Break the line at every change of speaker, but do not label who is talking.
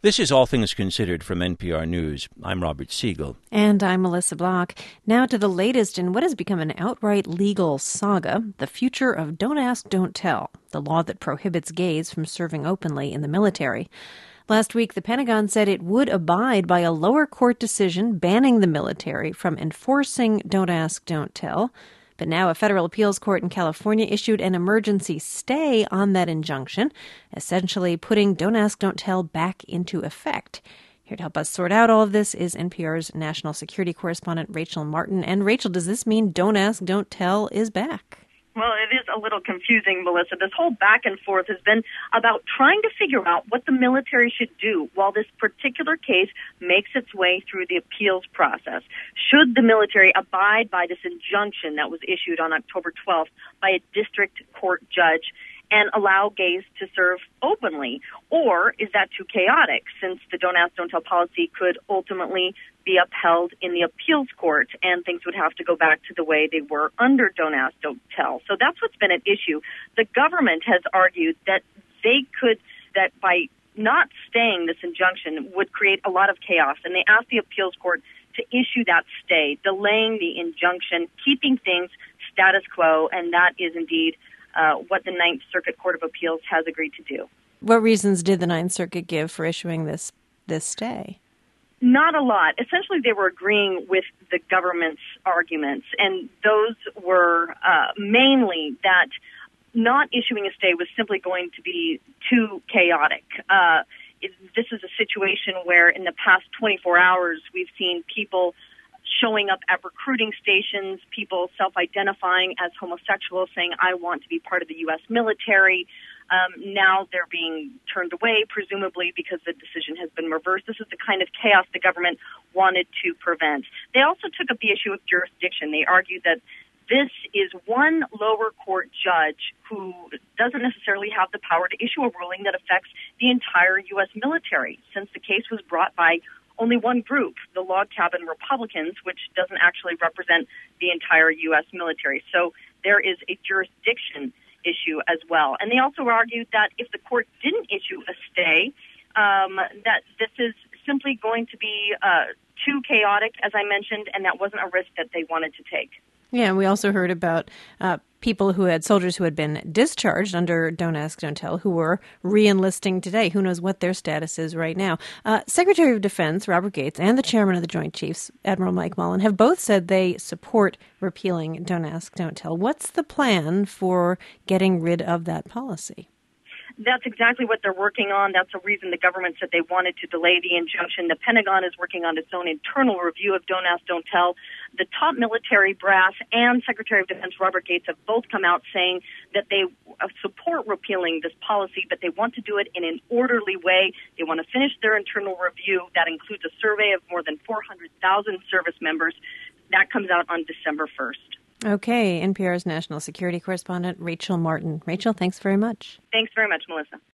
This is All Things Considered from NPR News. I'm Robert Siegel.
And I'm Melissa Block. Now to the latest in what has become an outright legal saga, the future of Don't Ask, Don't Tell, the law that prohibits gays from serving openly in the military. Last week, the Pentagon said it would abide by a lower court decision banning the military from enforcing Don't Ask, Don't Tell. But now a federal appeals court in California issued an emergency stay on that injunction, essentially putting Don't Ask, Don't Tell back into effect. Here to help us sort out all of this is NPR's national security correspondent, Rachel Martin. And Rachel, does this mean Don't Ask, Don't Tell is back?
Well, it is a little confusing, Melissa. This whole back and forth has been about trying to figure out what the military should do while this particular case makes its way through the appeals process. Should the military abide by this injunction that was issued on October 12th by a district court judge and allow gays to serve openly? Or is that too chaotic, since the Don't Ask, Don't Tell policy could ultimately be upheld in the appeals court and things would have to go back to the way they were under Don't Ask, Don't Tell? So that's what's been at issue. The government has argued that that by not staying this injunction would create a lot of chaos, and they asked the appeals court to issue that stay, delaying the injunction, keeping things status quo, and that is indeed what the Ninth Circuit Court of Appeals has agreed to do.
What reasons did the Ninth Circuit give for issuing this stay?
Not a lot. Essentially, they were agreeing with the government's arguments, and those were mainly that not issuing a stay was simply going to be too chaotic. This is a situation where in the past 24 hours, we've seen people showing up at recruiting stations, people self-identifying as homosexuals, saying, I want to be part of the U.S. military. Now they're being turned away, presumably because the decision has been reversed. This is the kind of chaos the government wanted to prevent. They also took up the issue of jurisdiction. They argued that this is one lower court judge who doesn't necessarily have the power to issue a ruling that affects the entire U.S. military, since the case was brought by only one group, the Log Cabin Republicans, which doesn't actually represent the entire U.S. military. So there is a jurisdiction issue as well. And they also argued that if the court didn't issue a stay, that this is simply going to be too chaotic, as I mentioned, and that wasn't a risk that they wanted to take.
Yeah, and we also heard about soldiers who had been discharged under Don't Ask, Don't Tell, who were re-enlisting today. Who knows what their status is right now. Secretary of Defense Robert Gates and the chairman of the Joint Chiefs, Admiral Mike Mullen, have both said they support repealing Don't Ask, Don't Tell. What's the plan for getting rid of that policy?
That's exactly what they're working on. That's the reason the government said they wanted to delay the injunction. The Pentagon is working on its own internal review of Don't Ask, Don't Tell. The top military brass and Secretary of Defense Robert Gates have both come out saying that they support repealing this policy, but they want to do it in an orderly way. They want to finish their internal review. That includes a survey of more than 400,000 service members. That comes out on December 1st.
Okay, NPR's national security correspondent, Rachel Martin. Rachel, thanks very much.
Thanks very much, Melissa.